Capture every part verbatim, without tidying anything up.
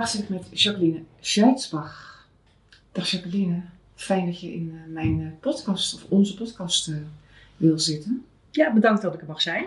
Vandaag zit ik met Jacqueline Scheidsbach. Dag Jacqueline, fijn dat je in uh, mijn uh, podcast of onze podcast uh, wil zitten. Ja, bedankt dat ik er mag zijn.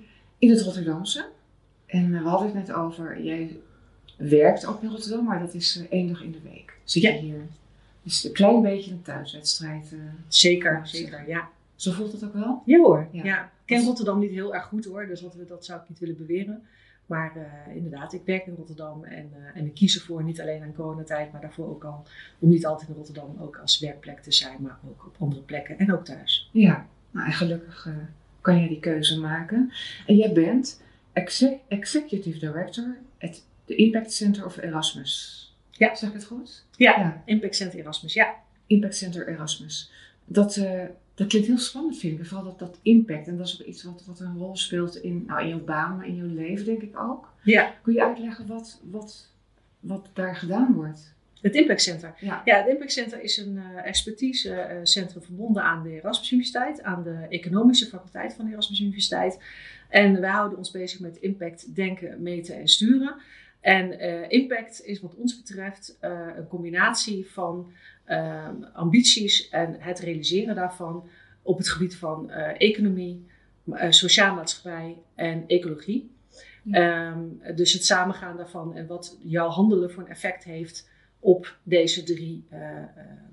In het Rotterdamse. En uh, we hadden het net over, jij werkt ook in Rotterdam, maar dat is uh, één dag in de week. Zit ja. je hier? Dus een klein beetje een thuiswedstrijd. Uh, zeker, zeker, ja. Zo voelt het ook wel? Ja hoor, ja. ja. Ik ken Rotterdam niet heel erg goed hoor, dus dat, dat zou ik niet willen beweren. Maar uh, inderdaad, ik werk in Rotterdam en, uh, en ik kies ervoor niet alleen aan coronatijd, maar daarvoor ook al om niet altijd in Rotterdam ook als werkplek te zijn, maar ook op andere plekken en ook thuis. Ja, nou en gelukkig uh, kan je die keuze maken. En jij bent exec- Executive Director at the Impact Center of Erasmus. Ja. Zeg ik het goed? Ja, ja. Impact Center Erasmus, ja. Impact Center Erasmus. Dat, uh, dat klinkt heel spannend, vind ik. Vooral dat, dat impact. En dat is ook iets wat, wat een rol speelt in, nou, in jouw baan, maar in jouw leven, denk ik ook. Ja. Kun je uitleggen wat, wat, wat daar gedaan wordt? Het Impact Center. Ja, ja het Impact Center is een uh, expertisecentrum uh, verbonden aan de Erasmus Universiteit, aan de economische faculteit van de Erasmus Universiteit. En wij houden ons bezig met impact, denken, meten en sturen. En uh, impact is wat ons betreft uh, een combinatie van uh, ambities en het realiseren daarvan op het gebied van uh, economie, uh, sociaal maatschappij en ecologie. Ja. Um, dus het samengaan daarvan en wat jouw handelen voor een effect heeft op deze drie uh, uh,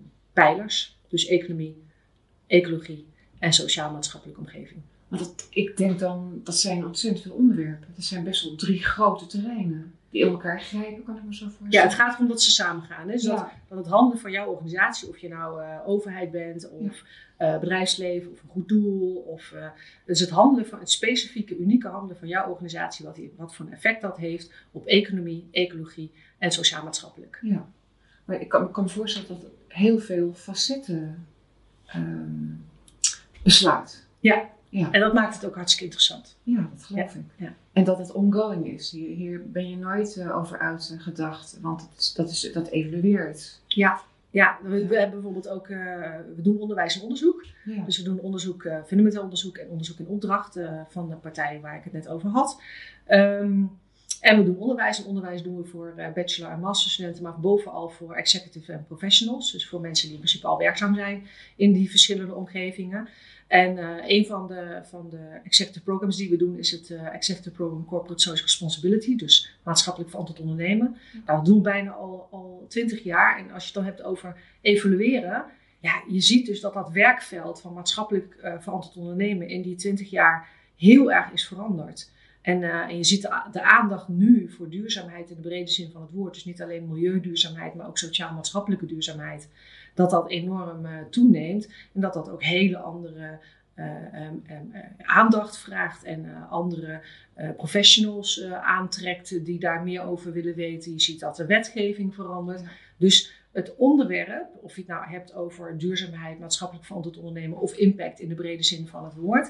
pijlers. Dus economie, ecologie en sociaal-maatschappelijke omgeving. Maar dat, ik denk dan, dat zijn ontzettend veel onderwerpen. Dat zijn best wel drie grote terreinen die in elkaar grijpen, kan ik me zo voorstellen. Ja, het gaat erom dat ze samengaan. Hè? Dus ja. dat, dat het handelen van jouw organisatie, of je nou uh, overheid bent, of ja. uh, bedrijfsleven, of een goed doel. Of, uh, dus het handelen van het specifieke, unieke handelen van jouw organisatie, wat, die, wat voor een effect dat heeft op economie, ecologie en sociaal-maatschappelijk. Ja, maar ik kan, ik kan me voorstellen dat het heel veel facetten um, beslaat. Ja. Ja, en dat maakt het ook hartstikke interessant. Ja, dat geloof ja. ik. Ja. En dat het ongoing is. Hier, hier ben je nooit uh, over uitgedacht, want het is, dat, is, dat evolueert. Ja, ja. We, we hebben bijvoorbeeld ook, uh, we doen onderwijs en onderzoek. Ja. Dus we doen onderzoek, uh, fundamenteel onderzoek en onderzoek in opdracht uh, van de partijen waar ik het net over had. Um, en we doen onderwijs. En onderwijs doen we voor uh, bachelor- en masterstudenten, maar bovenal voor executive en professionals. Dus voor mensen die in principe al werkzaam zijn in die verschillende omgevingen. En uh, een van de, van de executive programs die we doen is het uh, Executive Program Corporate Social Responsibility. Dus maatschappelijk verantwoord ondernemen. Ja. Nou, dat doen we bijna al, al twintig jaar. En als je het dan hebt over evalueren. Ja, je ziet dus dat dat werkveld van maatschappelijk uh, verantwoord ondernemen in die twintig jaar heel erg is veranderd. En, uh, en je ziet de, de aandacht nu voor duurzaamheid in de brede zin van het woord. Dus niet alleen milieuduurzaamheid, maar ook sociaal-maatschappelijke duurzaamheid. Dat dat enorm uh, toeneemt. En dat dat ook hele andere uh, um, um, uh, aandacht vraagt. En uh, andere uh, professionals uh, aantrekt die daar meer over willen weten. Je ziet dat de wetgeving verandert. Ja. Dus het onderwerp, of je het nou hebt over duurzaamheid, maatschappelijk verantwoord ondernemen of impact in de brede zin van het woord.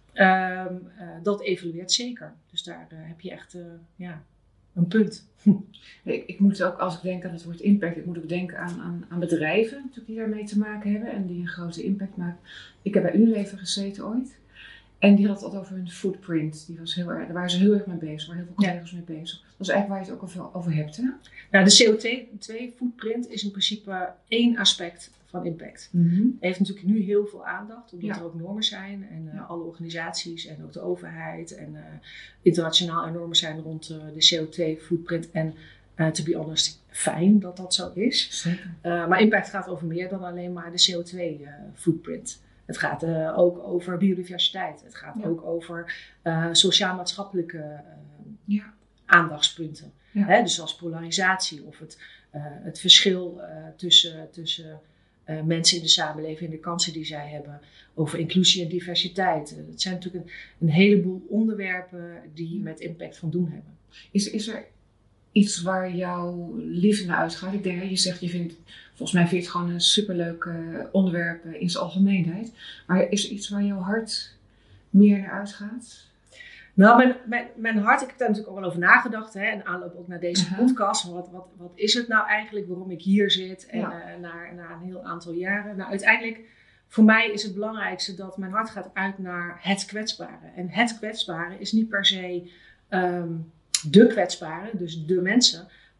Um, uh, dat evalueert zeker. Dus daar uh, heb je echt uh, ja, een punt. Ik, ik moet ook, als ik denk aan het woord impact, ik moet ook denken aan, aan, aan bedrijven natuurlijk die daarmee te maken hebben en die een grote impact maken. Ik heb bij Unilever gezeten ooit en die had het altijd over hun footprint. Die was heel erg, daar waren ze heel erg mee bezig, waar heel veel collega's ja. mee bezig. Dat is eigenlijk waar je het ook al veel over hebt, hè? Nou, de C O twee footprint is in principe één aspect van impact. Mm-hmm. Heeft natuurlijk nu heel veel aandacht, omdat ja. er ook normen zijn en uh, ja. alle organisaties en ook de overheid en uh, internationaal er normen zijn rond uh, de C O twee footprint. En uh, to be honest, fijn dat dat zo is. Uh, maar impact gaat over meer dan alleen maar de C O twee footprint. Het gaat uh, ook over biodiversiteit. Het gaat ja. ook over uh, sociaal-maatschappelijke uh, ja. aandachtspunten. Ja. Hè, dus zoals polarisatie of het, uh, het verschil uh, tussen, tussen uh, mensen in de samenleving en de kansen die zij hebben. Over inclusie en diversiteit. Uh, het zijn natuurlijk een, een heleboel onderwerpen die met impact van doen hebben. Is, is er iets waar jouw liefde naar uitgaat? Ik denk, je zegt, je vindt, volgens mij vind je het gewoon een superleuk uh, onderwerp uh, in zijn algemeenheid. Maar is er iets waar jouw hart meer naar uitgaat? Nou, mijn, mijn, mijn hart, ik heb daar natuurlijk ook wel over nagedacht. Hè, en aanloop ook naar deze uh-huh. podcast. Wat, wat, wat is het nou eigenlijk, waarom ik hier zit en ja. uh, na, na een heel aantal jaren. Nou, uiteindelijk, voor mij is het belangrijkste dat mijn hart gaat uit naar het kwetsbare. En het kwetsbare is niet per se um, de kwetsbare, dus de mensen.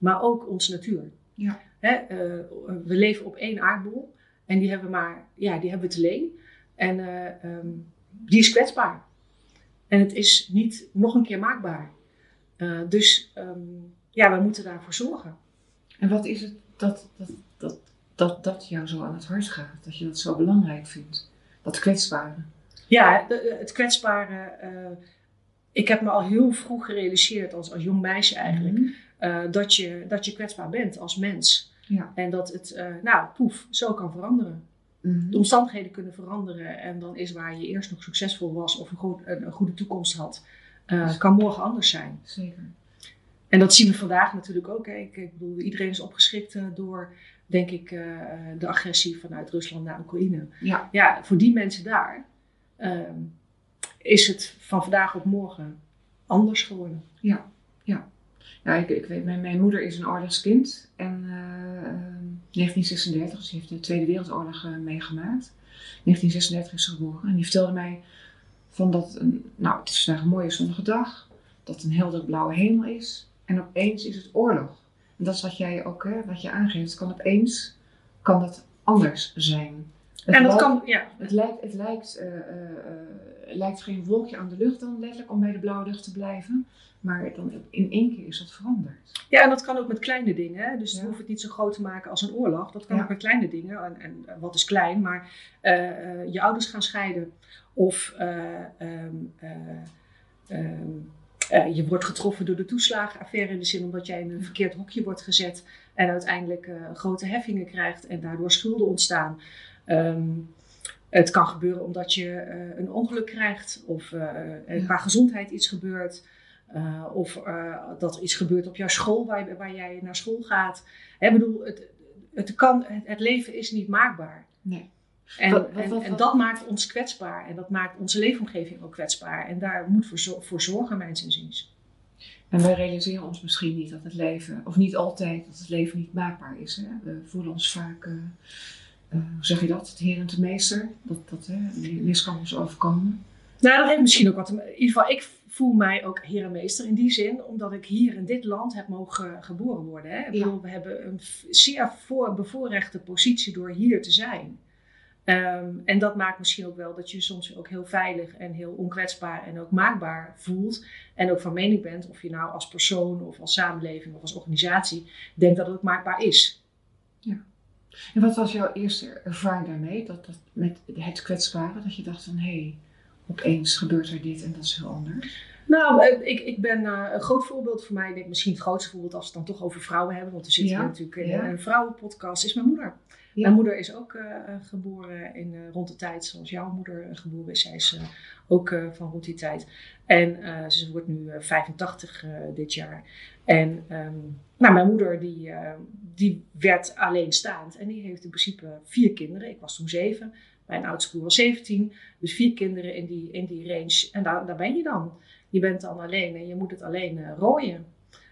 maar ook onze natuur. Ja. Hè, uh, we leven op één aardbol en die hebben, maar, ja, die hebben we te leen. En uh, um, die is kwetsbaar. En het is niet nog een keer maakbaar. Uh, dus um, ja, we moeten daarvoor zorgen. En wat is het dat dat, dat, dat dat jou zo aan het hart gaat? Dat je dat zo belangrijk vindt? Dat kwetsbare? Ja, de, het kwetsbare. Uh, ik heb me al heel vroeg gerealiseerd, als, als jong meisje eigenlijk, mm-hmm. uh, dat, je, dat je kwetsbaar bent als mens. Ja. En dat het, uh, nou, poef, zo kan veranderen. Mm-hmm. De omstandigheden kunnen veranderen. En dan is waar je eerst nog succesvol was of een, goed, een, een goede toekomst had, uh, kan morgen anders zijn. Zeker. En dat zien we vandaag natuurlijk ook. Hè. Ik, ik bedoel, iedereen is opgeschrikt uh, door, denk ik, uh, de agressie vanuit Rusland naar Oekraïne. Ja. Ja, voor die mensen daar uh, is het van vandaag op morgen anders geworden. Ja, ja. Ja, ik, ik weet, mijn, mijn moeder is een oorlogskind en uh, negentien zesendertig, dus ze heeft de Tweede Wereldoorlog uh, meegemaakt. negentien zesendertig is ze geboren en die vertelde mij van dat, een, nou het is vandaag een mooie zonnige dag, dat het een helder blauwe hemel is en opeens is het oorlog. En dat is wat jij ook, hè, wat je aangeeft, het kan opeens, kan het anders zijn. Het en dat lijkt, kan, ja. Het lijkt, het lijkt, uh, uh, uh, lijkt geen wolkje aan de lucht dan letterlijk om bij de blauwe lucht te blijven. Maar dan in één keer is dat veranderd. Ja, en dat kan ook met kleine dingen. Hè? Dus ja. Je hoeft het niet zo groot te maken als een oorlog. Dat kan ja. ook met kleine dingen. En, en wat is klein? Maar uh, uh, je ouders gaan scheiden. Of uh, um, uh, um, uh, je wordt getroffen door de toeslagenaffaire. In de zin omdat jij in een ja. verkeerd hokje wordt gezet. En uiteindelijk uh, grote heffingen krijgt. En daardoor schulden ontstaan. Um, het kan gebeuren omdat je uh, een ongeluk krijgt. Of uh, ja. qua gezondheid iets gebeurt. Uh, of uh, dat er iets gebeurt op jouw school waar, waar jij naar school gaat. Ik bedoel, het, het, kan, het, het leven is niet maakbaar. Nee. En, wat, wat, en, wat, en dat maakt ons kwetsbaar. En dat maakt onze leefomgeving ook kwetsbaar. En daar moet voor, voor zorgen, mijns inziens. En wij realiseren ons misschien niet dat het leven, of niet altijd, dat het leven niet maakbaar is. Hè? We voelen ons vaak, uh, uh, hoe zeg je dat, het heer en de meester. Dat, dat hè, mis kan ons overkomen. Nou, dat heeft misschien ook wat. In ieder geval, ik voel mij ook heer en meester in die zin, omdat ik hier in dit land heb mogen geboren worden. Hè? Ik bedoel, ja. We hebben een zeer voor, bevoorrechte positie door hier te zijn. Um, en dat maakt misschien ook wel dat je soms ook heel veilig en heel onkwetsbaar en ook maakbaar voelt. En ook van mening bent, of je nou als persoon of als samenleving of als organisatie denkt dat het ook maakbaar is. Ja. En wat was jouw eerste ervaring daarmee, dat, dat met het kwetsbare, dat je dacht van hé, hey, opeens gebeurt er dit en dat is heel anders? Nou, ik, ik ben uh, een groot voorbeeld voor mij, ik denk misschien het grootste voorbeeld als we het dan toch over vrouwen hebben, want we zitten ja, hier natuurlijk in ja. een vrouwenpodcast, is mijn moeder. Ja. Mijn moeder is ook uh, geboren in, uh, rond de tijd zoals jouw moeder uh, geboren is. Zij is uh, ook uh, van rond die tijd. En uh, ze wordt nu uh, vijfentachtig uh, dit jaar. En um, nou, mijn moeder die, uh, die werd alleenstaand en die heeft in principe vier kinderen. Ik was toen zeven. Mijn oudste broer was zeventien. Dus vier kinderen in die, in die range. En daar, daar ben je dan. Je bent dan alleen en je moet het alleen uh, rooien.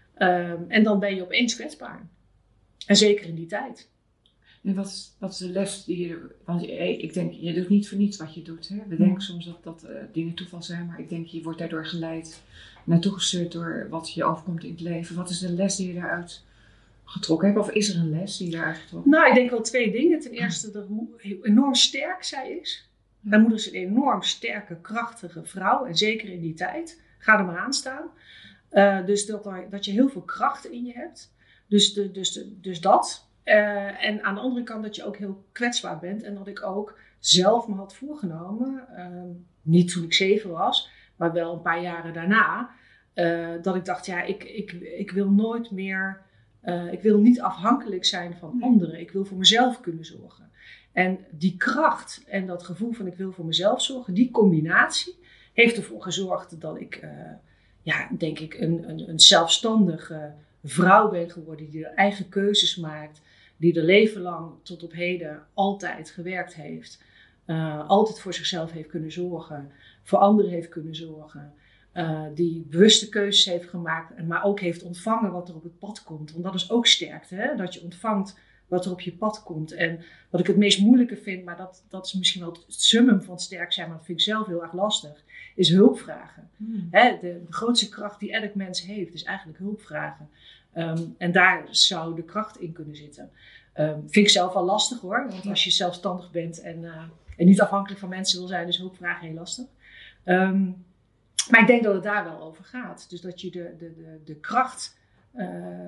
Um, en dan ben je opeens kwetsbaar. En zeker in die tijd. En wat is, wat is de les die je... Want ik denk, je doet niet voor niets wat je doet. Hè? We denken mm. soms dat, dat uh, dingen toeval zijn. Maar ik denk, je wordt daardoor geleid, naartoe gestuurd door wat je overkomt in het leven. Wat is de les die je daaruit getrokken hebt? Of is er een les die je daaruit getrokken hebt? Nou, ik denk wel twee dingen. Ten eerste, dat hoe enorm sterk zij is. Mijn moeder is een enorm sterke, krachtige vrouw. En zeker in die tijd. Ga er maar aan staan. Uh, dus dat, dat je heel veel kracht in je hebt. Dus, de, dus, de, dus dat... Uh, en aan de andere kant dat je ook heel kwetsbaar bent. En dat ik ook zelf me had voorgenomen. Uh, niet toen ik zeven was. Maar wel een paar jaren daarna. Uh, dat ik dacht, ja, ik, ik, ik wil nooit meer... Uh, ik wil niet afhankelijk zijn van anderen. Ik wil voor mezelf kunnen zorgen. En die kracht en dat gevoel van ik wil voor mezelf zorgen. Die combinatie heeft ervoor gezorgd dat ik... Uh, ja, denk ik een, een, een zelfstandige vrouw ben geworden. Die haar eigen keuzes maakt. Die er leven lang tot op heden altijd gewerkt heeft. Uh, altijd voor zichzelf heeft kunnen zorgen. Voor anderen heeft kunnen zorgen. Uh, die bewuste keuzes heeft gemaakt. Maar ook heeft ontvangen wat er op het pad komt. Want dat is ook sterkte. Hè? Dat je ontvangt wat er op je pad komt. En wat ik het meest moeilijke vind. Maar dat, dat is misschien wel het summum van het sterk zijn. Maar dat vind ik zelf heel erg lastig. Is hulp vragen. Hmm. Hè? De, de grootste kracht die elk mens heeft. Is eigenlijk hulp vragen. Um, en daar zou de kracht in kunnen zitten. Um, vind ik zelf wel lastig hoor. Want als je zelfstandig bent en, uh, en niet afhankelijk van mensen wil zijn, is hulp vragen heel lastig. Um, maar ik denk dat het daar wel over gaat. Dus dat je de, de, de, de kracht uh,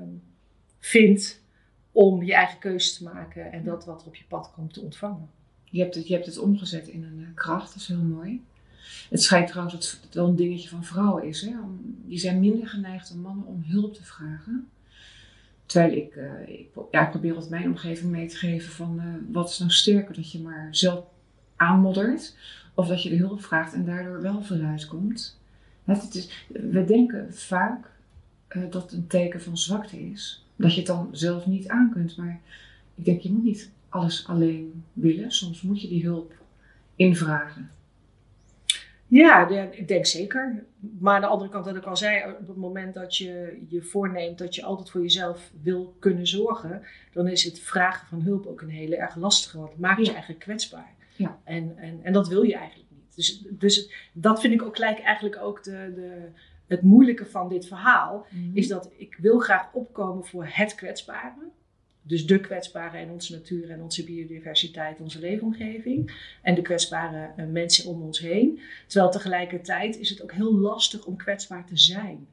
vindt om je eigen keuze te maken en dat wat er op je pad komt te ontvangen. Je hebt het, je hebt het omgezet in een uh, kracht, dat is heel mooi. Het schijnt trouwens dat het wel een dingetje van vrouwen is. Hè? Die zijn minder geneigd dan mannen om hulp te vragen. Terwijl ik, uh, ik, ja, ik probeer altijd mijn omgeving mee te geven van uh, wat is nou sterker, dat je maar zelf aanmoddert of dat je de hulp vraagt en daardoor wel vooruit komt. Het is, we denken vaak uh, dat het een teken van zwakte is, dat je het dan zelf niet aan kunt, maar ik denk je moet niet alles alleen willen, soms moet je die hulp invragen. Ja, ik denk zeker. Maar aan de andere kant, wat ik al zei, op het moment dat je je voorneemt dat je altijd voor jezelf wil kunnen zorgen, dan is het vragen van hulp ook een hele erg lastige, want het maakt je ja. eigenlijk kwetsbaar. Ja. En, en, en dat wil je eigenlijk niet. Dus, dus dat vind ik ook gelijk eigenlijk ook de, de, het moeilijke van dit verhaal, mm-hmm. is dat ik wil graag opkomen voor het kwetsbare. Dus de kwetsbare in onze natuur en onze biodiversiteit, onze leefomgeving. En de kwetsbare uh, mensen om ons heen. Terwijl tegelijkertijd is het ook heel lastig om kwetsbaar te zijn.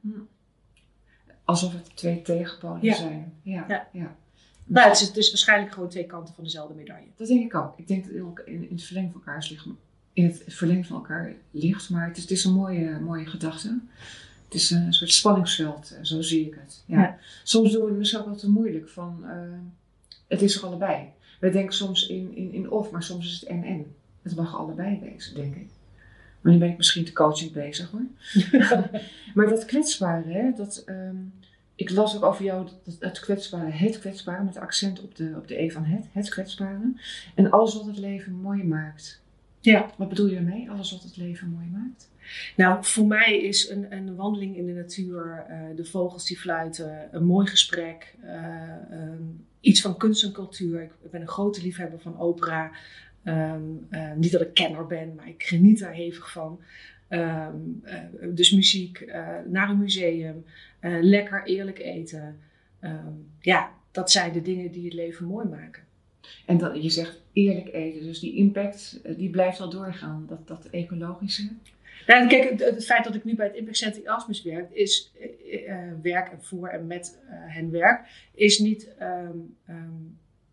Alsof het twee tegenpolen ja. zijn. Ja, ja. ja. Nou, het, is, het is waarschijnlijk gewoon twee kanten van dezelfde medaille. Dat denk ik ook. Ik denk dat het in, in het verlenging van elkaar ligt. In het verlenging van elkaar ligt. Maar het is, het is een mooie, mooie gedachte. Het is een soort spanningsveld, zo zie ik het. Ja. Ja. Soms doen we het misschien ook wel te moeilijk van, uh, het is er allebei. We denken soms in, in, in of, maar soms is het en-en. Het mag allebei wezen, denk ik. Maar nu ben ik misschien te coaching bezig hoor. Maar dat kwetsbare, hè, dat, um, ik las ook over jou, dat, het kwetsbare, het kwetsbare, met accent op de, op de E van het, het kwetsbare. En alles wat het leven mooi maakt. Ja. Wat bedoel je ermee, alles wat het leven mooi maakt? Nou, voor mij is een, een wandeling in de natuur, uh, de vogels die fluiten, een mooi gesprek, uh, um, iets van kunst en cultuur. Ik ben een grote liefhebber van opera. Um, uh, niet dat ik kenner ben, maar ik geniet daar hevig van. Um, uh, dus muziek, uh, naar een museum, uh, lekker eerlijk eten. Um, ja, dat zijn de dingen die het leven mooi maken. En dat, je zegt eerlijk eten, dus die impact die blijft wel doorgaan, dat, dat ecologische. Ja, kijk, het, het feit dat ik nu bij het Impact Center Erasmus werk, is uh, werk en voor en met uh, hen werk, is niet, um, um,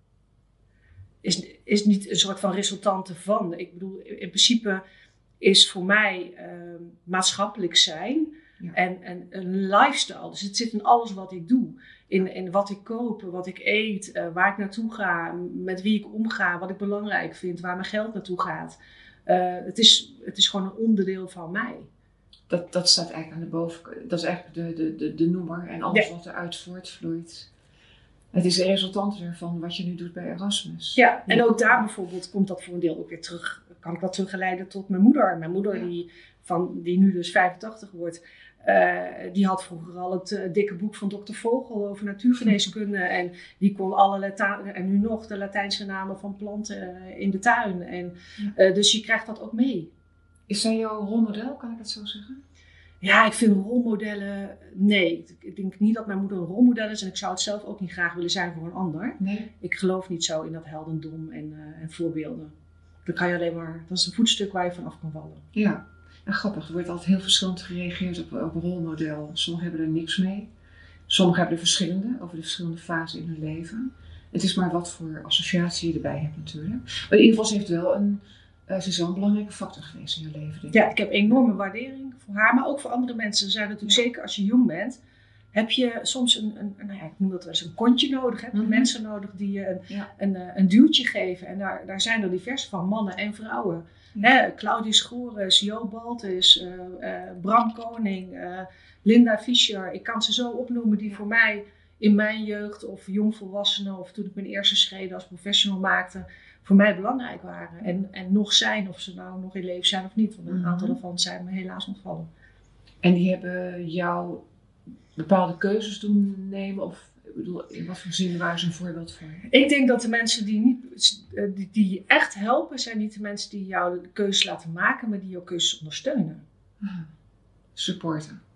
is, is niet een soort van resultante van. Ik bedoel, in principe is voor mij um, maatschappelijk zijn ja. en, en een lifestyle. Dus het zit in alles wat ik doe. In, in wat ik koop, wat ik eet, uh, waar ik naartoe ga, met wie ik omga, wat ik belangrijk vind, waar mijn geld naartoe gaat. Uh, het, is, het is gewoon een onderdeel van mij. Dat, dat staat eigenlijk aan de bovenkant. Dat is eigenlijk de, de, de, de noemer en alles ja. wat eruit voortvloeit. Het is de resultante ervan wat je nu doet bij Erasmus. Ja, en ook daar bijvoorbeeld komt dat voor een deel ook weer terug. Kan ik dat teruggeleiden tot mijn moeder. Mijn moeder ja. die, van, die nu dus vijfentachtig wordt. Uh, die had vroeger al het uh, dikke boek van dokter Vogel over natuurgeneeskunde. En die kon alle, Lata- en nu nog, de Latijnse namen van planten uh, in de tuin. En, uh, dus je krijgt dat ook mee. Is zij jouw rolmodel, kan ik dat zo zeggen? Ja, ik vind rolmodellen, nee. Ik denk niet dat mijn moeder een rolmodel is. En ik zou het zelf ook niet graag willen zijn voor een ander. Nee. Ik geloof niet zo in dat heldendom en, uh, en voorbeelden. Dan kan je alleen maar, dat is een voetstuk waar je van af kan vallen. Ja. Ja, grappig, er wordt altijd heel verschillend gereageerd op, op een rolmodel. Sommigen hebben er niks mee. Sommigen hebben er verschillende, over de verschillende fasen in hun leven. Het is maar wat voor associatie je erbij hebt natuurlijk. Maar in ieder geval, ze heeft wel een, uh, ze is wel een belangrijke factor geweest in je leven, denk ik. Ja, ik heb enorme waardering voor haar, maar ook voor andere mensen. Ze zijn natuurlijk, ja. zeker als je jong bent, heb je soms een, een, nou ja, ik noem dat wel eens een kontje nodig. Heb je mm-hmm. mensen nodig die je een, ja. een, een, een duwtje geven. En daar, daar zijn er divers van, mannen en vrouwen. Ja. Hè, Claudius Goeres, Jo Baltus, uh, uh, Bram Koning, uh, Linda Fischer. Ik kan ze zo opnoemen die voor mij in mijn jeugd of jongvolwassenen of toen ik mijn eerste schreden als professional maakte, voor mij belangrijk waren. En, en nog zijn, of ze nou nog in leven zijn of niet. Want een mm-hmm. aantal daarvan zijn me helaas ontvallen. En die hebben jou bepaalde keuzes doen nemen of... Ik bedoel, in wat voor zin waren ze een voorbeeld voor? Ik denk dat de mensen die, niet, die, die echt helpen, zijn niet de mensen die jou de keuzes laten maken, maar die jouw keuzes ondersteunen. Ah, supporten.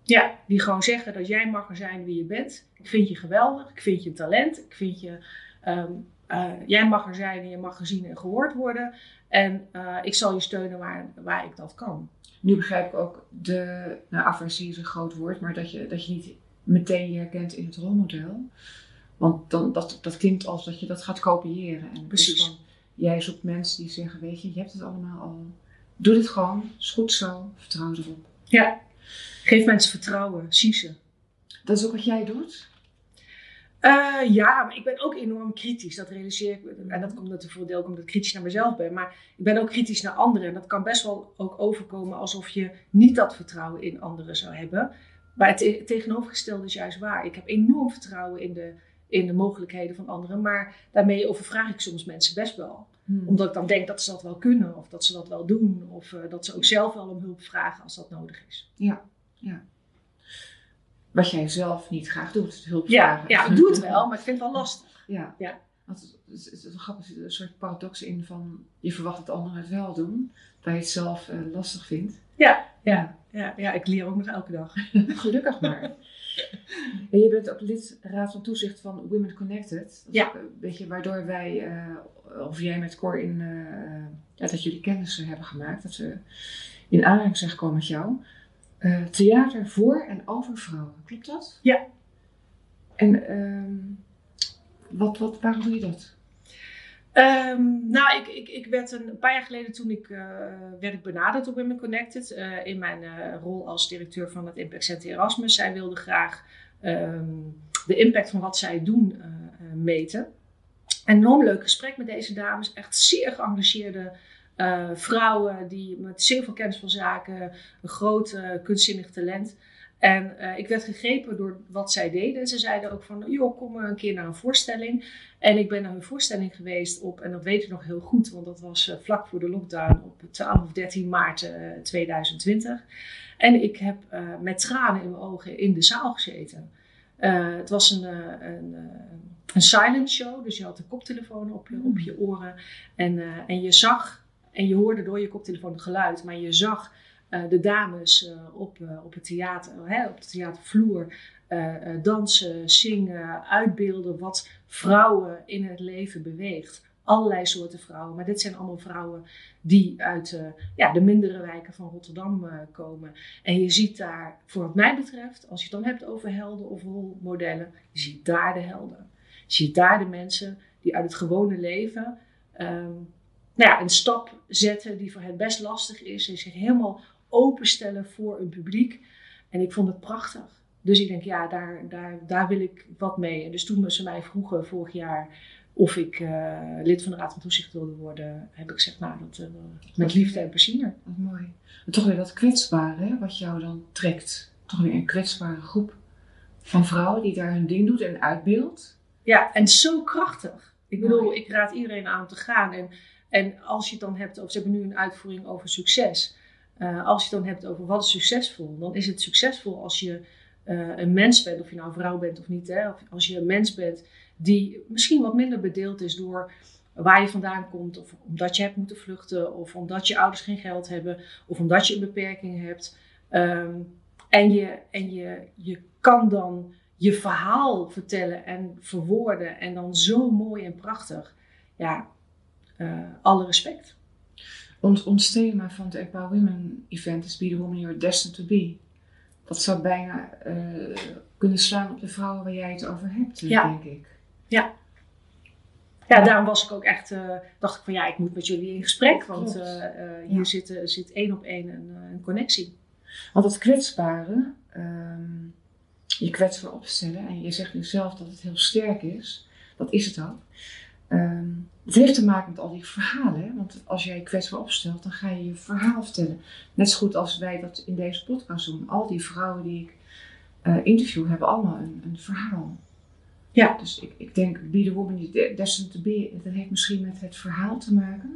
Ja, die gewoon zeggen dat jij mag er zijn wie je bent. Ik vind je geweldig, ik vind je een talent, ik vind je, um, uh, jij mag er zijn en je mag gezien en gehoord worden. En uh, ik zal je steunen waar, waar ik dat kan. Nu begrijp ik ook, de nou, aversie is een groot woord, maar dat je, dat je niet meteen je herkent in het rolmodel. Want dan, dat, dat klinkt als dat je dat gaat kopiëren. En Precies. Dus van, jij zoekt mensen die zeggen, weet je, je hebt het allemaal al. Doe dit gewoon, is goed zo, vertrouw erop. Ja, geef mensen vertrouwen, zie ze. Dat is ook wat jij doet? Uh, ja, maar ik ben ook enorm kritisch, dat realiseer ik. En dat komt natuurlijk voor een deel omdat ik kritisch naar mezelf ben. Maar ik ben ook kritisch naar anderen. En dat kan best wel ook overkomen alsof je niet dat vertrouwen in anderen zou hebben. Maar het, het tegenovergestelde is juist waar. Ik heb enorm vertrouwen in de, in de mogelijkheden van anderen. Maar daarmee overvraag ik soms mensen best wel. Hmm. Omdat ik dan denk dat ze dat wel kunnen. Of dat ze dat wel doen. Of uh, dat ze ook zelf wel om hulp vragen als dat nodig is. Ja, ja. Wat jij zelf niet graag doet, hulp ja, vragen. Ja, ik doe het wel, maar ik vind het wel lastig. Ja, ja. Want het is, het is grappig, er zit een soort paradox in van je verwacht dat anderen het wel doen, terwijl je het zelf uh, lastig vindt. Ja, ja, ja, ja, ik leer ook nog elke dag. Gelukkig maar. En je bent ook lid raad van toezicht van Women Connected. Dat is ja. ook een beetje waardoor wij, uh, of jij met Cor, in, uh, ja, dat jullie kennis hebben gemaakt, dat ze in aanraking zijn gekomen met jou. Uh, theater voor en over vrouwen, klopt dat? Ja. En um, wat, wat, waarom doe je dat? Um, nou, ik, ik, ik werd een, een paar jaar geleden toen ik, uh, werd ik benaderd op Women Connected uh, in mijn uh, rol als directeur van het Impact Center Erasmus. Zij wilde graag um, de impact van wat zij doen uh, uh, meten. Een enorm leuk gesprek met deze dames, echt zeer geëngageerde Uh, vrouwen die met zeer veel kennis van zaken, een groot uh, kunstzinnig talent. En uh, ik werd gegrepen door wat zij deden. En ze zeiden ook van, joh, kom een keer naar een voorstelling. En ik ben naar een voorstelling geweest op, en dat weet ik nog heel goed, want dat was uh, vlak voor de lockdown op twaalf of dertien maart uh, tweeduizend twintig. En ik heb uh, met tranen in mijn ogen in de zaal gezeten. Uh, het was een, uh, een, uh, een silent show, dus je had een koptelefoon op je, op je oren. En, uh, en je zag en je hoorde door je koptelefoon het geluid, maar je zag uh, de dames uh, op, uh, op het theater, hè, op de theatervloer uh, uh, dansen, zingen, uitbeelden wat vrouwen in het leven beweegt. Allerlei soorten vrouwen, maar dit zijn allemaal vrouwen die uit uh, ja, de mindere wijken van Rotterdam uh, komen. En je ziet daar, voor wat mij betreft, als je het dan hebt over helden of rolmodellen, je ziet daar de helden. Je ziet daar de mensen die uit het gewone leven Um, Nou ja, een stap zetten die voor hen best lastig is. En zich helemaal openstellen voor een publiek. En ik vond het prachtig. Dus ik denk, ja, daar, daar, daar wil ik wat mee. En dus toen ze mij vroegen vorig jaar of ik uh, lid van de Raad van Toezicht wilde worden, heb ik gezegd, nou, dat, uh, met liefde en plezier. Wat mooi. En toch weer dat kwetsbare, hè, wat jou dan trekt. Toch weer een kwetsbare groep van vrouwen die daar hun ding doet en uitbeeldt. Ja, en zo krachtig. Ik bedoel, mooi. Ik raad iedereen aan om te gaan. En En als je het dan hebt over, ze hebben nu een uitvoering over succes. Uh, als je het dan hebt over wat is succesvol, dan is het succesvol als je uh, een mens bent, of je nou een vrouw bent of niet. Hè, of als je een mens bent die misschien wat minder bedeeld is door waar je vandaan komt. Of omdat je hebt moeten vluchten, of omdat je ouders geen geld hebben. Of omdat je een beperking hebt. Um, en je, en je, je kan dan je verhaal vertellen en verwoorden. En dan zo mooi en prachtig. Ja. Uh, alle respect. Ons, ons thema van het Empower Women event is Be the Woman You're Destined to Be. Dat zou bijna uh, kunnen slaan op de vrouwen waar jij het over hebt, ja. denk ik. Ja. Ja, daarom was ik ook echt, uh, dacht ik van ja, ik moet met jullie in gesprek, want uh, uh, hier ja. zit, uh, zit één op één een, een connectie. Want dat kwetsbare, um, je kwetsbaar opstellen, en je zegt nu zelf dat het heel sterk is, dat is het ook. Um, het heeft te maken met al die verhalen, hè? Want als jij je kwetsbaar opstelt, dan ga je je verhaal vertellen. Net zo goed als wij dat in deze podcast doen. Al die vrouwen die ik uh, interview hebben allemaal een, een verhaal. Ja. Dus ik, ik denk, Be the Woman You're Destined to Be, dat heeft misschien met het verhaal te maken.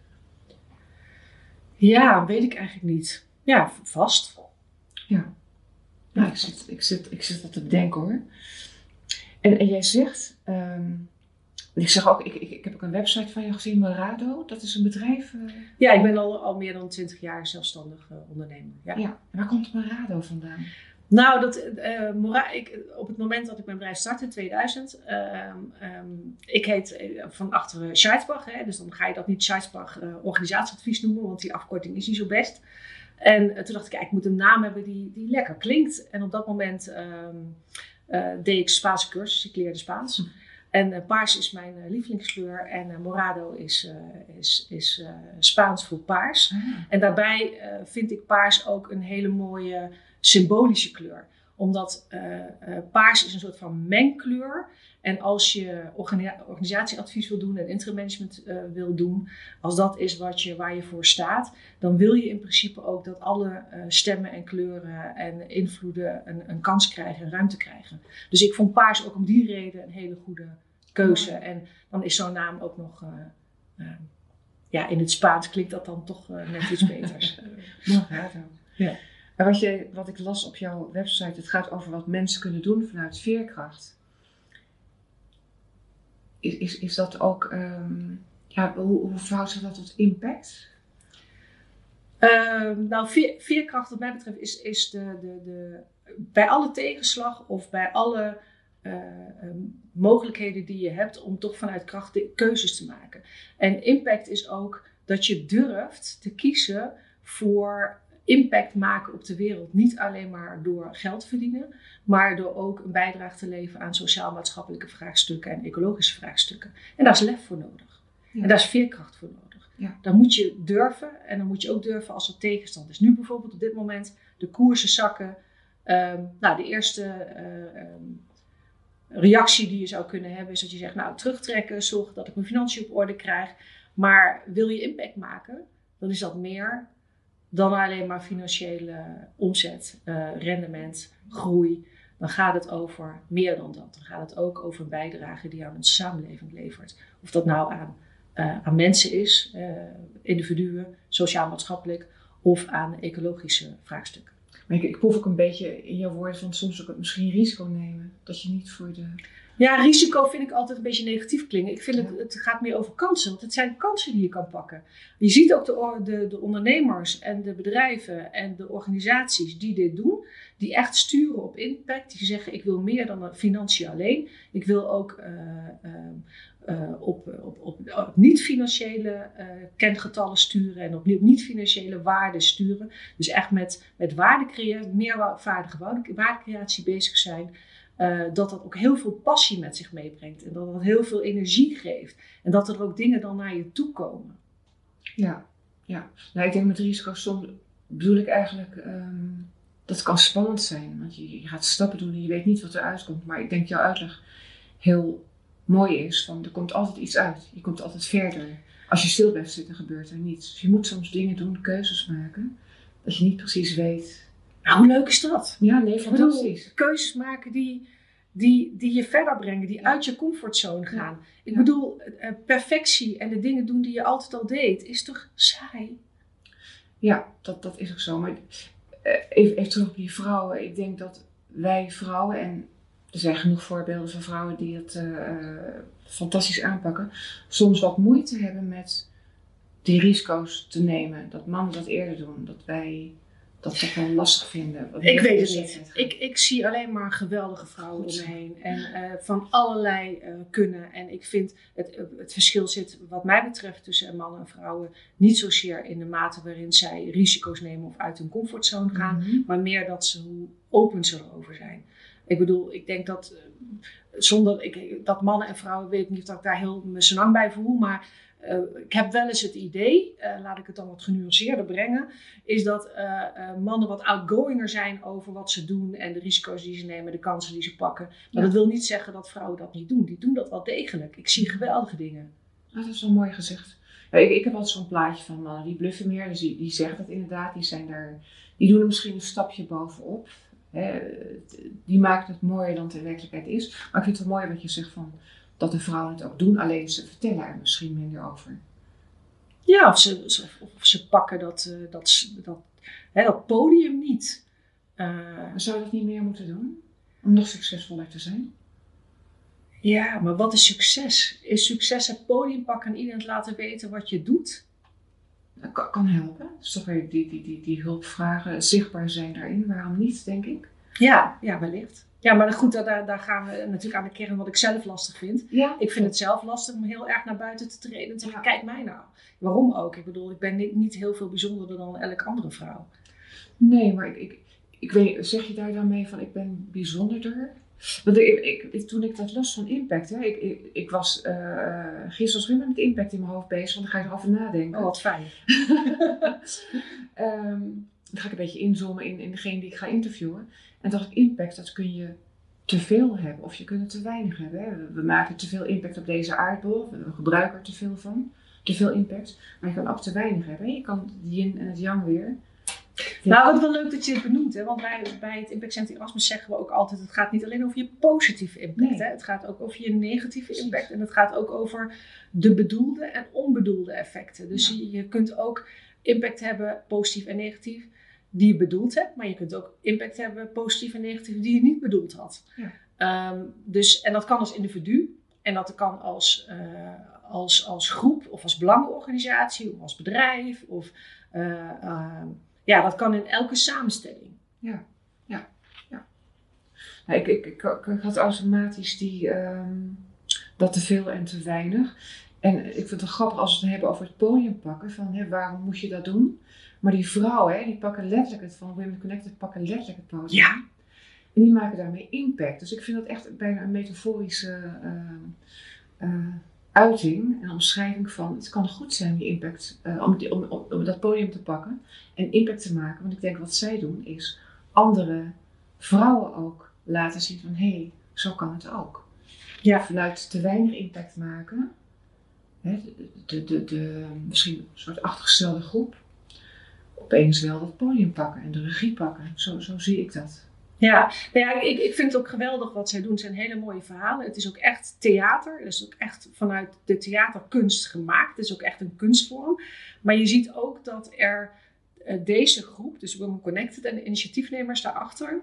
Ja, weet ik eigenlijk niet. Ja, vast. Ja. Nou, ik zit, ik zit, ik zit dat te bedenken hoor. En, en jij zegt... Um, Ik zeg ook, ik, ik, ik heb ook een website van je gezien, Marado. Dat is een bedrijf. Uh... Ja, ik ben al, al meer dan twintig jaar zelfstandig uh, ondernemer. Ja. ja. En waar komt Marado vandaan? Nou, dat, uh, mora- ik, op het moment dat ik mijn bedrijf startte in tweeduizend, uh, um, ik heet uh, van achteren Scheidsbach, hè, dus dan ga je dat niet Scheidsbach uh, organisatieadvies noemen, want die afkorting is niet zo best. En uh, toen dacht ik, ja, ik moet een naam hebben die, die lekker klinkt. En op dat moment um, uh, deed ik Spaanse cursus, ik leerde Spaans. Hm. En uh, paars is mijn uh, lievelingskleur en uh, morado is, uh, is, is uh, Spaans voor paars. Ah. En daarbij uh, vind ik paars ook een hele mooie symbolische kleur. Omdat uh, uh, paars is een soort van mengkleur. En als je organi- organisatieadvies wil doen en interim management uh, wil doen, als dat is wat je, waar je voor staat, dan wil je in principe ook dat alle uh, stemmen en kleuren en invloeden een, een kans krijgen, een ruimte krijgen. Dus ik vond paars ook om die reden een hele goede keuze. Ja. En dan is zo'n naam ook nog, uh, uh, ja, in het Spaans klinkt dat dan toch uh, net iets beters. Morado. Ja. En wat, je, wat ik las op jouw website, het gaat over wat mensen kunnen doen vanuit veerkracht. Is, is, is dat ook, um, ja, hoe, hoe verhoudt zich dat tot impact? Uh, nou, veer, veerkracht wat mij betreft is, is de, de, de, bij alle tegenslag of bij alle uh, um, mogelijkheden die je hebt om toch vanuit kracht de keuzes te maken. En impact is ook dat je durft te kiezen voor impact maken op de wereld. Niet alleen maar door geld verdienen, maar door ook een bijdrage te leveren aan sociaal-maatschappelijke vraagstukken en ecologische vraagstukken. En daar is lef voor nodig. Ja. En daar is veerkracht voor nodig. Ja. Dan moet je durven en dan moet je ook durven als er tegenstand is. Nu bijvoorbeeld op dit moment de koersen zakken. Um, nou, de eerste uh, um, reactie die je zou kunnen hebben is dat je zegt, nou, terugtrekken, zorg dat ik mijn financiën op orde krijg. Maar wil je impact maken, dan is dat meer dan alleen maar financiële omzet, uh, rendement, groei. Dan gaat het over meer dan dat. Dan gaat het ook over een bijdrage die je aan een samenleving levert. Of dat nou aan, uh, aan mensen is, uh, individuen, sociaal-maatschappelijk, of aan ecologische vraagstukken. Maar ik, ik proef ook een beetje in jouw woorden van soms ook misschien risico nemen. Dat je niet voor de... Ja, risico vind ik altijd een beetje negatief klinken. Ik vind ja. het, het gaat meer over kansen, want het zijn kansen die je kan pakken. Je ziet ook de, de, de ondernemers en de bedrijven en de organisaties die dit doen, die echt sturen op impact. Die zeggen, ik wil meer dan financiën alleen. Ik wil ook uh, uh, uh, op, op, op, op niet-financiële uh, kengetallen sturen en op niet-financiële waarden sturen. Dus echt met, met waardecreatie, meerwaardige waardecreatie bezig zijn. Uh, dat dat ook heel veel passie met zich meebrengt. En dat dat heel veel energie geeft. En dat er ook dingen dan naar je toe komen. Ja, ja. Nou, ik denk met risico's soms bedoel ik eigenlijk... Um, dat het kan spannend zijn. Want je, je gaat stappen doen en je weet niet wat eruit komt. Maar ik denk jouw uitleg heel mooi is. Van, er komt altijd iets uit. Je komt altijd verder. Als je stil blijft zitten, gebeurt er niets. Dus je moet soms dingen doen, keuzes maken. Dat je niet precies weet... Nou, hoe leuk is dat? Ja, nee, fantastisch. Bedoel, keuzes maken die, die, die je verder brengen, die uit je comfortzone gaan. Ja. Ik ja. bedoel, perfectie en de dingen doen die je altijd al deed, is toch saai? Ja, dat, dat is ook zo. Maar even, even terug op die vrouwen. Ik denk dat wij vrouwen, en er zijn genoeg voorbeelden van vrouwen die het uh, fantastisch aanpakken, soms wat moeite hebben met die risico's te nemen. Dat mannen dat eerder doen, dat wij... dat toch wel lastig vinden. Ik weet het niet. Ik, ik zie alleen maar geweldige vrouwen om me heen. En uh, van allerlei uh, kunnen. En ik vind het, uh, het verschil zit wat mij betreft tussen mannen en vrouwen niet zozeer in de mate waarin zij risico's nemen of uit hun comfortzone gaan. Mm-hmm. Maar meer dat ze hoe open ze erover zijn. Ik bedoel, ik denk dat uh, zonder ik, dat mannen en vrouwen, weet ik niet of ik daar heel me zo lang bij voel, maar Uh, ik heb wel eens het idee, uh, laat ik het dan wat genuanceerder brengen, is dat uh, uh, mannen wat outgoinger zijn over wat ze doen en de risico's die ze nemen, de kansen die ze pakken. Maar ja. dat wil niet zeggen dat vrouwen dat niet doen. Die doen dat wel degelijk. Ik zie geweldige dingen. Ah, dat is wel mooi gezegd. Ja, ik, ik heb altijd zo'n plaatje van mannen die bluffen meer, dus die, die zeggen dat inderdaad. Die, zijn daar, die doen er misschien een stapje bovenop. Hè, die maken het mooier dan het in werkelijkheid is. Maar ik vind het wel mooi wat je zegt van... dat de vrouwen het ook doen, alleen ze vertellen er misschien minder over. Ja, of ze, of ze pakken dat, uh, dat, dat, hè, dat podium niet. Uh, maar zou je dat niet meer moeten doen? Om nog succesvoller te zijn? Ja, maar wat is succes? Is succes het podium pakken en iedereen laten weten wat je doet? Dat kan, kan helpen. Dus toch weer die, die, die, die hulpvragen zichtbaar zijn daarin. Waarom niet, denk ik? Ja, ja, wellicht. Ja, maar goed, daar, daar gaan we natuurlijk aan de kern wat ik zelf lastig vind. Ja. Ik vind het zelf lastig om heel erg naar buiten te treden en te zeggen, ja. Kijk mij nou. Waarom ook? Ik bedoel, ik ben niet, niet heel veel bijzonderder dan elke andere vrouw. Nee, maar ik, ik, ik weet, zeg je daar dan mee van ik ben bijzonderder? Want ik, ik, ik, toen ik dat las van impact, hè, ik, ik, ik was uh, gisteren weer met impact in mijn hoofd bezig, want dan ga je erover nadenken. Oh, wat fijn. um, dan ga ik een beetje inzoomen in, in degene die ik ga interviewen. En dacht ik, impact, dat kun je te veel hebben of je kunt het te weinig hebben. Hè. We maken te veel impact op deze aardbol, we gebruiken er te veel van, te veel impact. Maar je kan ook te weinig hebben. Hè. Je kan het yin en het yang weer. Nou, wat wel leuk dat je het benoemt, hè? Want bij, bij het Impact Center Erasmus zeggen we ook altijd, het gaat niet alleen over je positieve impact, nee. Hè? Het gaat ook over je negatieve impact en het gaat ook over de bedoelde en onbedoelde effecten. Dus ja. je, je kunt ook impact hebben, positief en negatief, die je bedoeld hebt, maar je kunt ook impact hebben, positief en negatief, die je niet bedoeld had. Ja. Um, dus, en dat kan als individu en dat kan als, uh, als, als groep of als belangenorganisatie of als bedrijf of uh, uh, ja, dat kan in elke samenstelling. Ja, ja, ja. Nou, ik, ik, ik, ik had automatisch die, um, dat te veel en te weinig. En ik vind het grappig als we het hebben over het podium pakken. Van, hè, waarom moet je dat doen? Maar die vrouwen, hè, die pakken letterlijk het van Women Connected, pakken letterlijk het podium. Ja. En die maken daarmee impact. Dus ik vind dat echt bijna een metaforische uh, uh, uiting en omschrijving van het kan goed zijn je impact, uh, om, die, om, om, om dat podium te pakken en impact te maken. Want ik denk wat zij doen is andere vrouwen ook laten zien van hé, hey, zo kan het ook. Ja. Vanuit te weinig impact maken, hè, de, de, de, de misschien een soort achtergestelde groep, opeens wel dat podium pakken en de regie pakken. Zo, zo zie ik dat. Ja, nou ja ik, ik vind het ook geweldig wat zij doen. Het zijn hele mooie verhalen. Het is ook echt theater. Het is ook echt vanuit de theaterkunst gemaakt. Het is ook echt een kunstvorm. Maar je ziet ook dat er uh, deze groep, dus Women Connected en de initiatiefnemers daarachter,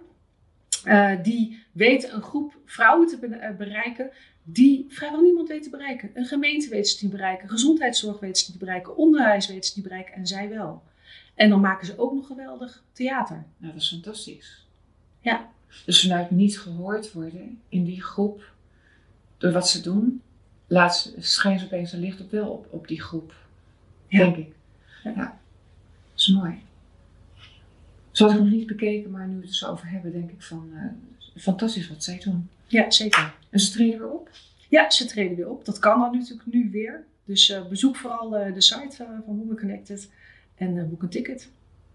uh, die weten een groep vrouwen te be- bereiken die vrijwel niemand weet te bereiken. Een gemeente weet ze te bereiken, gezondheidszorg weet ze te bereiken, onderwijs weet ze te bereiken en zij wel. En dan maken ze ook nog geweldig theater. Nou, dat is fantastisch. Ja. Dus vanuit niet gehoord worden in die groep, door wat ze doen, laat ze, schijnt ze opeens een licht op wel op, op die groep. Ja. Denk ik. Ja. ja. Dat is mooi. Zo had ik nog niet bekeken, maar nu we het er zo over hebben, denk ik van uh, fantastisch wat zij doen. Ja, zeker. En ze treden weer op? Ja, ze treden weer op. Dat kan dan natuurlijk nu weer. Dus uh, bezoek vooral uh, de site uh, van Women Connected en uh, boek een ticket.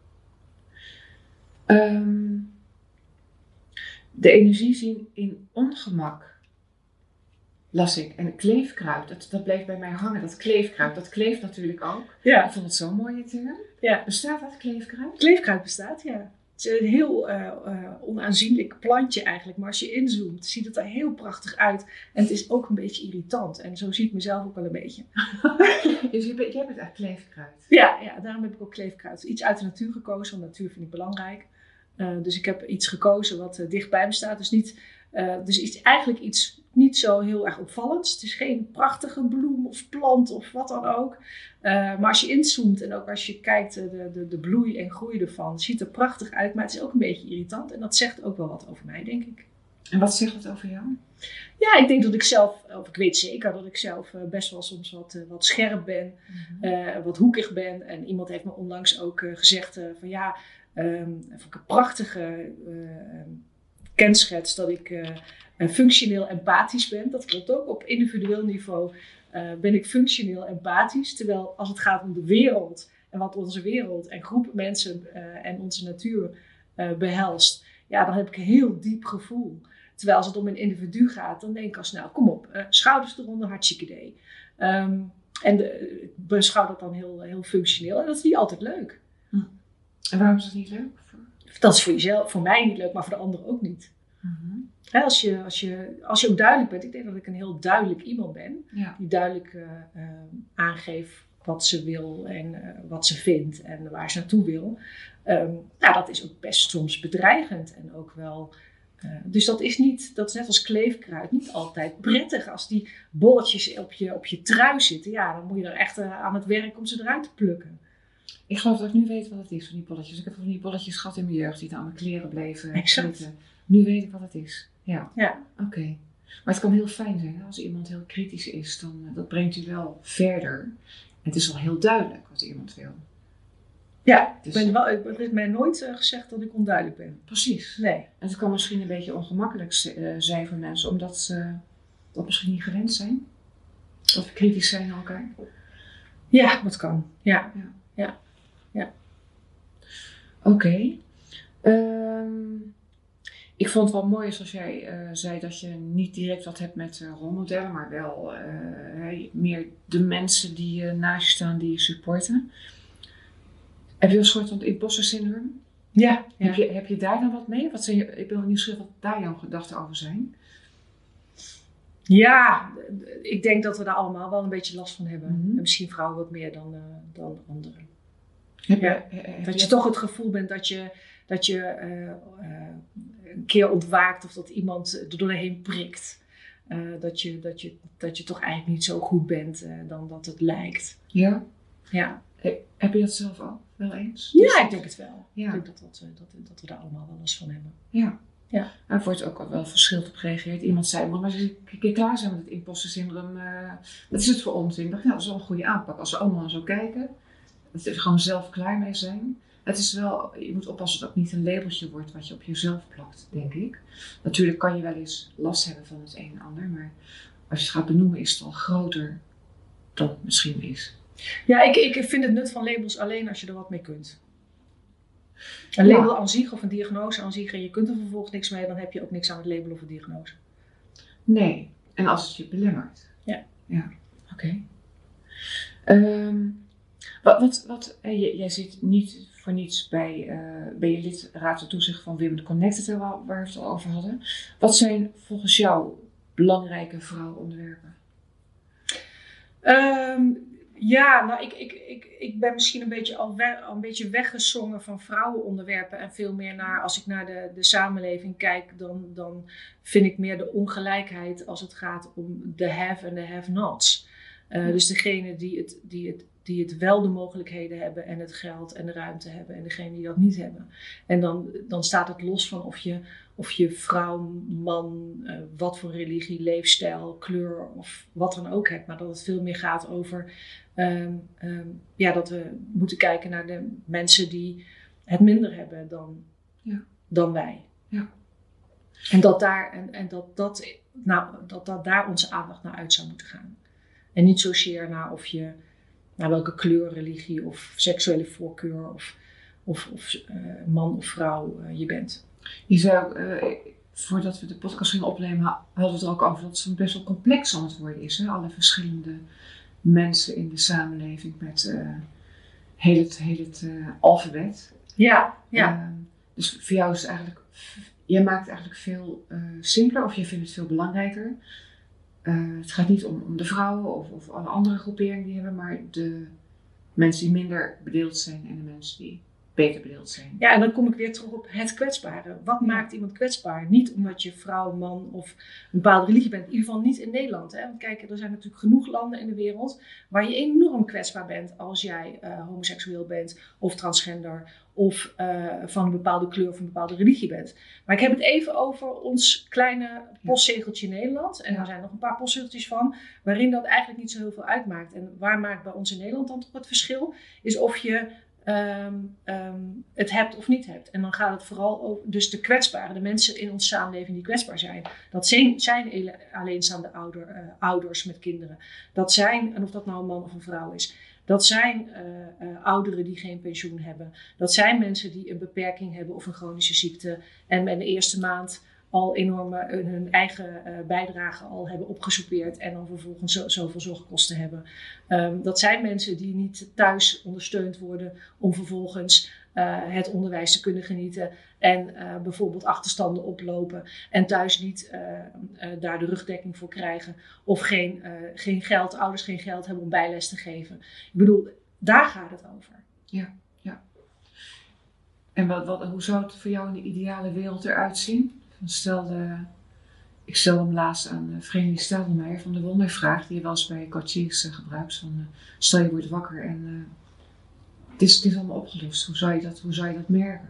Um, de energie zien in ongemak, las ik. En kleefkruid, dat, dat bleef bij mij hangen. Dat kleefkruid, dat kleeft natuurlijk ook. Ja. Ik vond het zo'n mooie term. Ja. Bestaat dat, kleefkruid? Kleefkruid bestaat, ja. Het is een heel uh, uh, onaanzienlijk plantje eigenlijk. Maar als je inzoomt, ziet het er heel prachtig uit. En het is ook een beetje irritant. En zo zie ik mezelf ook wel een beetje. Dus jij bent, jij bent echt kleefkruid? Ja, ja, daarom heb ik ook kleefkruid. Iets uit de natuur gekozen, want natuur vind ik belangrijk. Uh, dus ik heb iets gekozen wat uh, dicht bij me staat. Dus, niet, uh, dus iets, eigenlijk iets niet zo heel erg opvallends. Het is geen prachtige bloem of plant of wat dan ook. Uh, maar als je inzoomt en ook als je kijkt uh, de, de, de bloei en groei ervan, ziet er prachtig uit. Maar het is ook een beetje irritant. En dat zegt ook wel wat over mij, denk ik. En wat zegt het over jou? Ja, ik denk dat ik zelf, of ik weet zeker dat ik zelf uh, best wel soms wat, uh, wat scherp ben. Mm-hmm. Uh, wat hoekig ben. En iemand heeft me onlangs ook uh, gezegd uh, van ja... Um, vond ik een prachtige uh, kenschets dat ik uh, functioneel empathisch ben. Dat klopt ook. Op individueel niveau uh, ben ik functioneel empathisch. Terwijl als het gaat om de wereld en wat onze wereld en groep mensen uh, en onze natuur uh, behelst, ja, dan heb ik een heel diep gevoel. Terwijl als het om een individu gaat, dan denk ik al snel, kom op, uh, schouders eronder, hartstikke idee. Um, en de, ik beschouw dat dan heel, heel functioneel en dat is niet altijd leuk. Hm. En waarom is dat niet leuk? Dat is voor jezelf, voor mij niet leuk, maar voor de ander ook niet. Mm-hmm. He, als, je, als, je, als je ook duidelijk bent, ik denk dat ik een heel duidelijk iemand ben, ja. Die duidelijk uh, uh, aangeeft wat ze wil en uh, wat ze vindt en waar ze naartoe wil. Um, nou, dat is ook best soms bedreigend en ook wel... Uh, dus dat is niet, dat is net als kleefkruid, niet altijd prettig. Als die bolletjes op je, op je trui zitten, ja, dan moet je er echt uh, aan het werk om ze eruit te plukken. Ik geloof dat ik nu weet wat het is van die bolletjes. Ik heb van die bolletjes gehad in mijn jeugd die dan aan mijn kleren bleven zitten. Nu weet ik wat het is. Ja. Ja. Oké. Okay. Maar het kan heel fijn zijn hè? Als iemand heel kritisch is, dan uh, dat brengt u wel verder. En het is al heel duidelijk wat iemand wil. Ja, dus, ik ben wel, het is mij nooit uh, gezegd dat ik onduidelijk ben. Precies. Nee. En het kan misschien een beetje ongemakkelijk uh, zijn voor mensen, omdat ze dat misschien niet gewend zijn. Dat we kritisch zijn naar elkaar. Ja, dat kan. Ja. Ja. ja. ja. Oké. Okay. Um, ik vond het wel mooi zoals jij uh, zei dat je niet direct wat hebt met uh, rolmodellen, maar wel uh, hey, meer de mensen die uh, naast je staan, die je supporten. Heb je een soort van imposter syndroom? Ja. ja. Heb, je, heb je daar dan wat mee? Wat zijn je, ik ben wel nieuwsgierig wat daar jouw gedachten over zijn. Ja, ik denk dat we daar allemaal wel een beetje last van hebben. Mm-hmm. En misschien vrouwen wat meer dan, uh, dan anderen. Heb ja. je, heb dat je, je toch het gevoel bent dat je, dat je uh, uh, een keer ontwaakt of dat iemand er doorheen prikt. Uh, dat, je, dat, je, dat je toch eigenlijk niet zo goed bent uh, dan dat het lijkt. Ja? Ja. Heb je dat zelf ook wel eens? Ja, dus ik denk het wel. Ja. Ik denk dat, dat, dat, dat we daar allemaal wel last van hebben. Ja. Ja. Er wordt ook al wel verschillend op gereageerd. Iemand zei, maar als je een keer klaar zijn met het imposter syndroom, uh, wat is het voor onzin? Ik dacht, nou, dat is wel een goede aanpak. Als we allemaal zo kijken, dat we gewoon zelf klaar mee zijn. Het is wel, je moet oppassen dat het ook niet een labeltje wordt wat je op jezelf plakt, denk ik. Natuurlijk kan je wel eens last hebben van het een en ander, maar als je het gaat benoemen is het al groter dan het misschien is. Ja, ik, ik vind het nut van labels alleen als je er wat mee kunt. Een label ja. aan zich of een diagnose aan zich en je kunt er vervolgens niks mee, dan heb je ook niks aan het label of een diagnose. Nee, en als het je belemmert. Ja. Ja, oké. Okay. Um, wat, wat, wat, jij, jij zit niet voor niets bij, uh, ben je lid Raad en Toezicht van Women Connected, waar, waar we het al over hadden. Wat zijn volgens jou belangrijke vrouwenonderwerpen? Um, Ja, nou, ik, ik, ik, ik ben misschien een beetje al, we, al een beetje weggezongen van vrouwenonderwerpen en veel meer naar, als ik naar de, de samenleving kijk, dan, dan vind ik meer de ongelijkheid als het gaat om de have en de have-nots. Uh, dus degene die het, die, het, die het wel de mogelijkheden hebben en het geld en de ruimte hebben en degene die dat niet hebben. En dan, dan staat het los van of je, of je vrouw, man, uh, wat voor religie, leefstijl, kleur of wat dan ook hebt. Maar dat het veel meer gaat over um, um, ja, dat we moeten kijken naar de mensen die het minder hebben dan, ja. dan wij. Ja. En, dat daar, en, en dat, dat, nou, dat, dat daar onze aandacht naar uit zou moeten gaan. En niet zozeer naar of je, naar welke kleur, religie of seksuele voorkeur of, of, of uh, man of vrouw uh, je bent. Je zou, uh, voordat we de podcast gingen opnemen, hadden we het er ook over dat het best wel complex aan het worden is. Hè? Alle verschillende mensen in de samenleving met uh, heel het, heel het uh, alfabet. Ja, ja. Uh, dus voor jou is het eigenlijk, jij maakt het eigenlijk veel uh, simpeler of je vindt het veel belangrijker. Uh, het gaat niet om, om de vrouwen of, of alle andere groeperingen die hebben, maar de mensen die minder bedeeld zijn en de mensen die beter bedeeld zijn. Ja, en dan kom ik weer terug op het kwetsbare. Wat ja. maakt iemand kwetsbaar? Niet omdat je vrouw, man of een bepaalde religie bent. In ieder geval niet in Nederland. Hè? Want kijk, er zijn natuurlijk genoeg landen in de wereld waar je enorm kwetsbaar bent als jij uh, homoseksueel bent of transgender of uh, van een bepaalde kleur of een bepaalde religie bent. Maar ik heb het even over ons kleine postzegeltje in Nederland. En er zijn nog een paar postzegeltjes van waarin dat eigenlijk niet zo heel veel uitmaakt. En waar maakt bij ons in Nederland dan toch het verschil? Is of je Um, um, het hebt of niet hebt. En dan gaat het vooral over dus de kwetsbaren, de mensen in onze samenleving die kwetsbaar zijn. Dat zijn, zijn alleenstaande ouder, uh, ouders met kinderen. Dat zijn, en of dat nou een man of een vrouw is, dat zijn uh, uh, ouderen die geen pensioen hebben. Dat zijn mensen die een beperking hebben of een chronische ziekte en in de eerste maand al enorme uh, hun eigen uh, bijdrage al hebben opgesoupeerd en dan vervolgens zo, zoveel zorgkosten hebben. Um, dat zijn mensen die niet thuis ondersteund worden om vervolgens uh, het onderwijs te kunnen genieten en uh, bijvoorbeeld achterstanden oplopen en thuis niet uh, uh, daar de rugdekking voor krijgen of geen, uh, geen geld, ouders geen geld hebben om bijles te geven. Ik bedoel, daar gaat het over. Ja, ja. En wat, wat, hoe zou het voor jou in de ideale wereld eruit zien? Stel de, ik stel hem laatst aan uh, Vreni Stelmeijer van de Wondervraag, die je wel eens bij coaches uh, gebruikt. Van, uh, stel je wordt wakker en uh, is, het is allemaal opgelost. Hoe zou je dat, hoe zou je dat merken?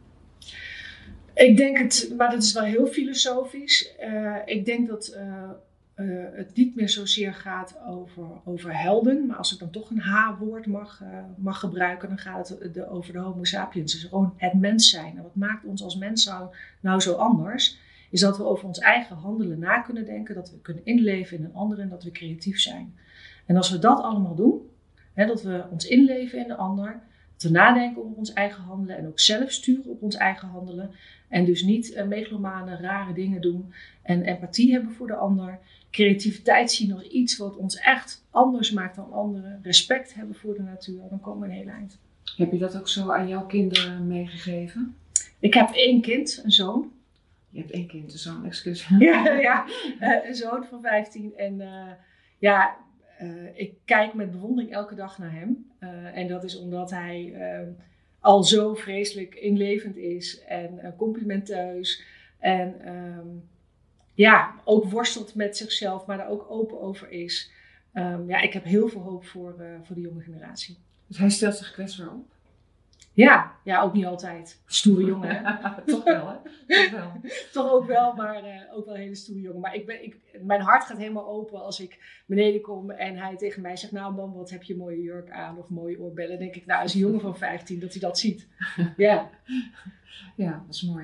Ik denk het, maar dat is wel heel filosofisch. Uh, ik denk dat uh, uh, het niet meer zozeer gaat over, over helden. Maar als ik dan toch een H-woord mag, uh, mag gebruiken, dan gaat het de, over de homo sapiens. Dus gewoon het mens zijn. En wat maakt ons als mens nou, nou zo anders? Is dat we over ons eigen handelen na kunnen denken. Dat we kunnen inleven in een ander en dat we creatief zijn. En als we dat allemaal doen, hè, dat we ons inleven in de ander, dat we nadenken over ons eigen handelen en ook zelf sturen op ons eigen handelen. En dus niet uh, megalomane, rare dingen doen en empathie hebben voor de ander. Creativiteit zien als iets wat ons echt anders maakt dan anderen. Respect hebben voor de natuur, dan komen we een heel eind. Heb je dat ook zo aan jouw kinderen meegegeven? Ik heb één kind, een zoon. Je hebt één kind, een zoon, excuus. Ja, ja uh, een zoon van vijftien. En uh, ja, uh, ik kijk met bewondering elke dag naar hem. Uh, en dat is omdat hij uh, al zo vreselijk inlevend is en uh, complimenteus. En um, ja, ook worstelt met zichzelf, maar daar ook open over is. Um, ja, ik heb heel veel hoop voor, uh, voor de jonge generatie. Dus hij stelt zich kwetsbaar op? Ja, ja, ook niet altijd. Stoere jongen, hè? Toch wel, hè? Toch wel. Toch ook wel, maar uh, ook wel een hele stoere jongen. Maar ik ben, ik, mijn hart gaat helemaal open als ik beneden kom en hij tegen mij zegt, nou man, wat heb je een mooie jurk aan of mooie oorbellen. Dan denk ik, nou, als een jongen van vijftien dat hij dat ziet. Ja. Ja, dat is mooi.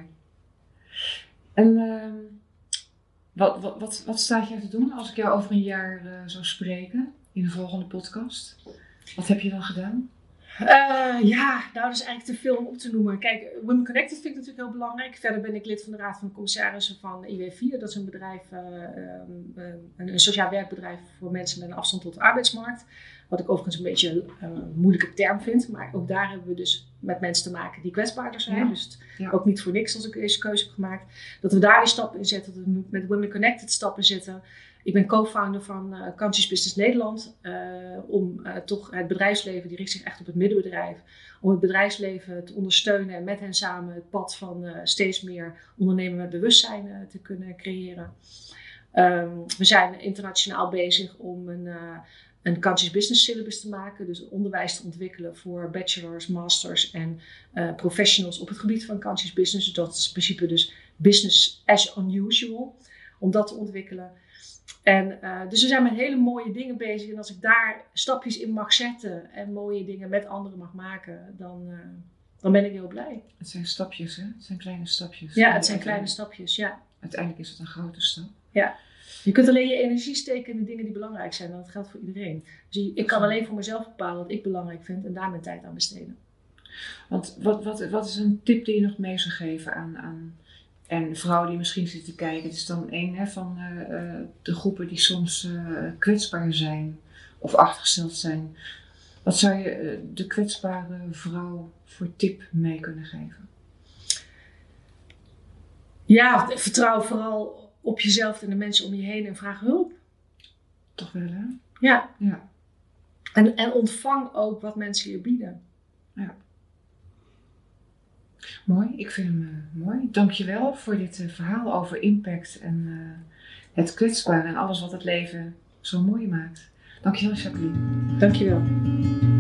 En uh, wat, wat, wat, wat staat jij te doen als ik jou over een jaar uh, zou spreken in de volgende podcast? Wat heb je dan gedaan? Uh, ja, nou dat is eigenlijk te veel om op te noemen. Kijk, Women Connected vind ik natuurlijk heel belangrijk. Verder ben ik lid van de Raad van Commissarissen van I W vier. Dat is een bedrijf, uh, um, een, een sociaal werkbedrijf voor mensen met een afstand tot de arbeidsmarkt. Wat ik overigens een beetje uh, een moeilijke term vind. Maar ook daar hebben we dus met mensen te maken die kwetsbaarder zijn. Ja. Dus het, ja. Ook niet voor niks als ik deze keuze heb gemaakt. Dat we daar weer stappen in zetten. Dat we met Women Connected stappen zetten. Ik ben co-founder van uh, Conscious Business Nederland. Uh, om uh, toch het bedrijfsleven, die richt zich echt op het middenbedrijf. Om het bedrijfsleven te ondersteunen en met hen samen het pad van uh, steeds meer ondernemen met bewustzijn uh, te kunnen creëren. Um, we zijn internationaal bezig om een, uh, een Conscious Business syllabus te maken. Dus onderwijs te ontwikkelen voor bachelors, masters en uh, professionals op het gebied van Conscious Business. Dus dat is in principe dus business as unusual. Om dat te ontwikkelen. En, uh, dus we zijn met hele mooie dingen bezig. En als ik daar stapjes in mag zetten en mooie dingen met anderen mag maken, dan, uh, dan ben ik heel blij. Het zijn stapjes, hè? Het zijn kleine stapjes. Ja, het zijn kleine stapjes, ja. Uiteindelijk is het een grote stap. Ja. Je kunt alleen je energie steken in de dingen die belangrijk zijn. En dat geldt voor iedereen. Dus ik kan alleen voor mezelf bepalen wat ik belangrijk vind en daar mijn tijd aan besteden. Want wat, wat, wat is een tip die je nog mee zou geven aan... aan En vrouwen die misschien zitten te kijken, het is dan een hè, van uh, de groepen die soms uh, kwetsbaar zijn of achtergesteld zijn. Wat zou je uh, de kwetsbare vrouw voor tip mee kunnen geven? Ja, vertrouw vooral op jezelf en de mensen om je heen en vraag hulp. Toch wel, hè? Ja. ja. En, en ontvang ook wat mensen je bieden. Ja. Mooi, ik vind hem uh, mooi. Dankjewel voor dit uh, verhaal over impact en uh, het kwetsbare en alles wat het leven zo mooi maakt. Dankjewel, Jacqueline. Dankjewel.